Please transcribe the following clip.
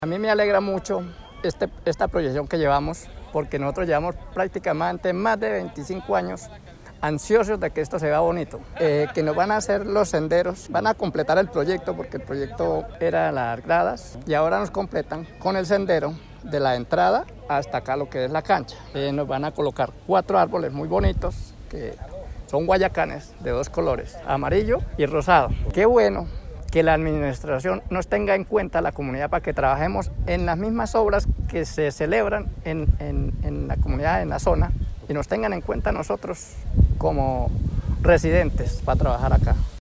A mí me alegra mucho esta proyección que llevamos, porque nosotros llevamos prácticamente más de 25 años ansiosos de que esto se vea bonito, que nos van a hacer los senderos, van a completar el proyecto, porque el proyecto era las gradas y ahora nos completan con el sendero de la entrada hasta acá lo que es la cancha. Nos van a colocar 4 árboles muy bonitos que son guayacanes de 2 colores, amarillo y rosado. Qué bueno que la administración nos tenga en cuenta a la comunidad para que trabajemos en las mismas obras que se celebran en la comunidad, en la zona, y nos tengan en cuenta nosotros como residentes para trabajar acá.